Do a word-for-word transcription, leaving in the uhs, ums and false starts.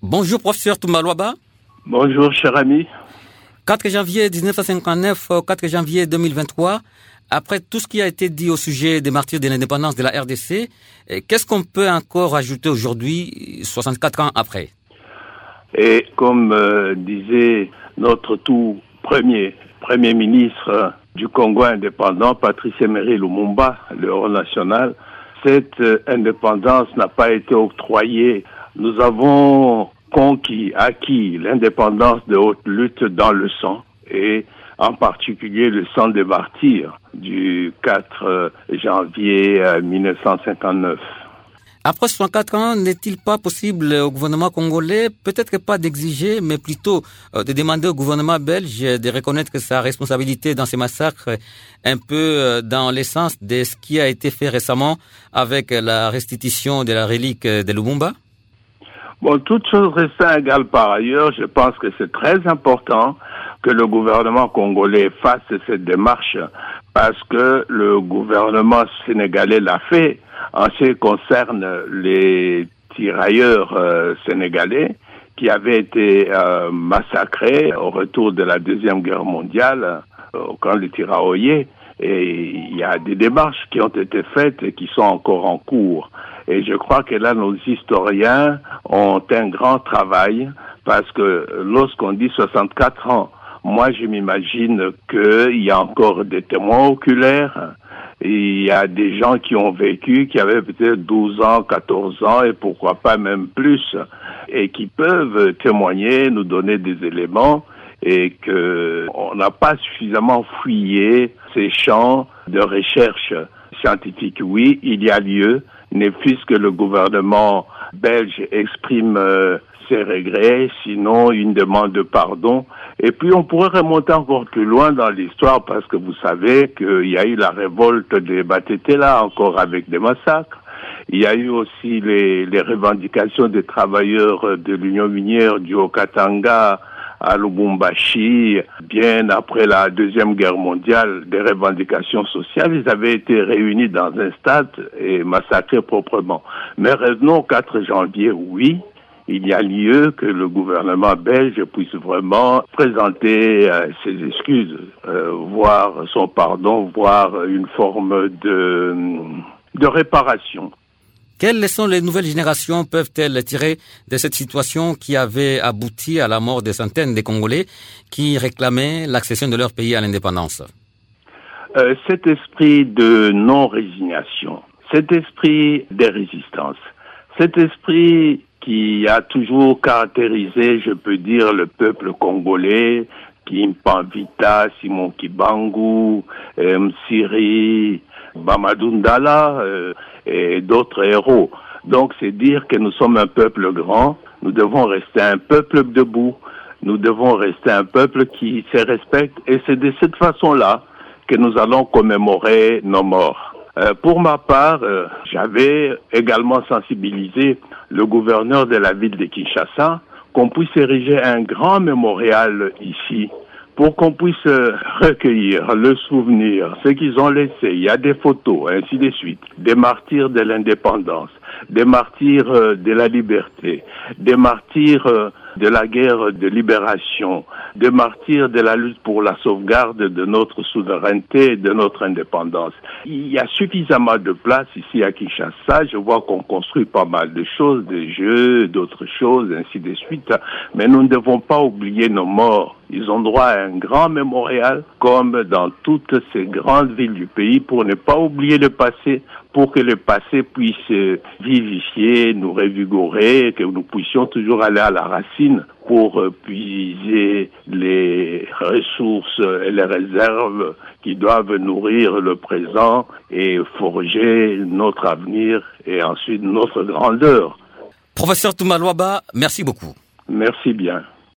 Bonjour, professeur Toumaloaba. Bonjour, cher ami. quatre janvier dix-neuf cent cinquante-neuf, quatre janvier deux mille vingt-trois, après tout ce qui a été dit au sujet des martyrs de l'indépendance de la R D C, qu'est-ce qu'on peut encore ajouter aujourd'hui, soixante-quatre ans après? Et comme euh, disait notre tout premier Premier ministre du Congo indépendant, Patrice Emery Lumumba, le héros national, cette euh, indépendance n'a pas été octroyée. Nous avons conquis, acquis l'indépendance de haute lutte dans le sang, et en particulier le sang des martyrs du quatre janvier mille neuf cent cinquante-neuf. Après soixante-quatre ans, n'est-il pas possible au gouvernement congolais, peut-être pas d'exiger, mais plutôt euh, de demander au gouvernement belge de reconnaître sa responsabilité dans ces massacres, un peu euh, dans l'essence de ce qui a été fait récemment avec la restitution de la relique de Lumumba? Bon, toute chose restant égale par ailleurs, je pense que c'est très important que le gouvernement congolais fasse cette démarche, parce que le gouvernement sénégalais l'a fait en ce qui concerne les tirailleurs euh, sénégalais qui avaient été euh, massacrés au retour de la Deuxième Guerre mondiale euh, au camp de Tiraoyé. Et il y a des démarches qui ont été faites et qui sont encore en cours. Et je crois que là, nos historiens ont un grand travail, parce que lorsqu'on dit soixante-quatre ans, moi je m'imagine qu'il y a encore des témoins oculaires. Il y a des gens qui ont vécu, qui avaient peut-être douze ans, quatorze ans, et pourquoi pas même plus, et qui peuvent témoigner, nous donner des éléments, et que on n'a pas suffisamment fouillé ces champs de recherche scientifique. Oui, il y a lieu, ne fût-ce que le gouvernement belge exprime euh, ses regrets, sinon une demande de pardon. Et puis on pourrait remonter encore plus loin dans l'histoire, parce que vous savez qu'il y a eu la révolte des Batetela, encore avec des massacres. Il y a eu aussi les, les revendications des travailleurs de l'Union minière du Haut-Katanga à Lubumbashi, bien après la Deuxième Guerre mondiale, des revendications sociales. Ils avaient été réunis dans un stade et massacrés proprement. Mais revenons au quatre janvier, oui, il y a lieu que le gouvernement belge puisse vraiment présenter euh, ses excuses, euh, voir son pardon, voir une forme de, de réparation. Quelles leçons les nouvelles générations peuvent-elles tirer de cette situation qui avait abouti à la mort de centaines de Congolais qui réclamaient l'accession de leur pays à l'indépendance? euh, Cet esprit de non-résignation, cet esprit de résistance, cet esprit qui a toujours caractérisé, je peux dire, le peuple congolais, Kimpan Vita, Simon Kibangu, Msiri, Mamadou Ndala euh, et d'autres héros. Donc c'est dire que nous sommes un peuple grand, nous devons rester un peuple debout, nous devons rester un peuple qui se respecte, et c'est de cette façon-là que nous allons commémorer nos morts. Euh, pour ma part, euh, j'avais également sensibilisé le gouverneur de la ville de Kinshasa qu'on puisse ériger un grand mémorial ici, pour qu'on puisse recueillir le souvenir, ce qu'ils ont laissé. Il y a des photos, ainsi de suite, des martyrs de l'indépendance, des martyrs de la liberté, des martyrs de la guerre de libération, des martyrs de la lutte pour la sauvegarde de notre souveraineté et de notre indépendance. Il y a suffisamment de place ici à Kinshasa. Je vois qu'on construit pas mal de choses, des jeux, d'autres choses, ainsi de suite. Mais nous ne devons pas oublier nos morts. Ils ont droit à un grand mémorial, comme dans toutes ces grandes villes du pays, pour ne pas oublier le passé, pour que le passé puisse vivifier, nous revigorer, que nous puissions toujours aller à la racine pour puiser les ressources et les réserves qui doivent nourrir le présent et forger notre avenir et ensuite notre grandeur. Professeur Toumaloaba, merci beaucoup. Merci bien.